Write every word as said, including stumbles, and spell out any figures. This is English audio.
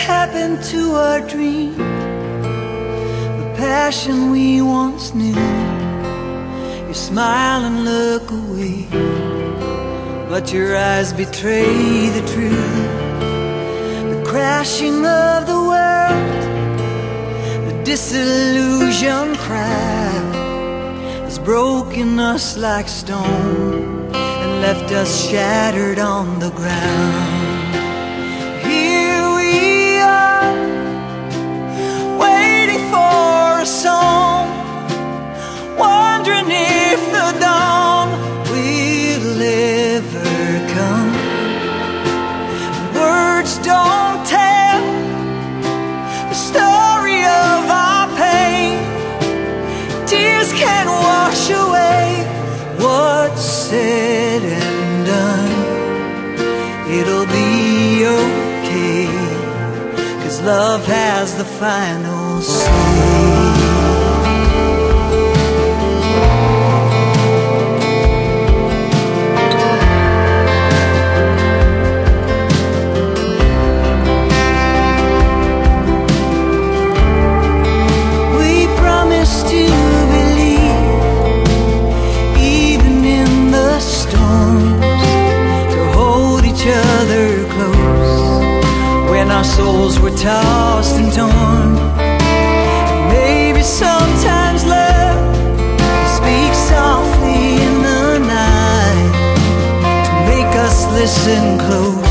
happened to our dream, the passion we once knew? You smile and look away, but your eyes betray the truth. The crashing of the world, the disillusion crowd has broken us like stone and left us shattered on the ground. Here we are, waiting for a song, wondering if the dawn will ever come. Words don't tell the story of our pain, tears can't wash away what's said and done. It'll be okay, 'cause love has the final say. Our souls were tossed and torn. Maybe sometimes love speaks softly in the night to make us listen close.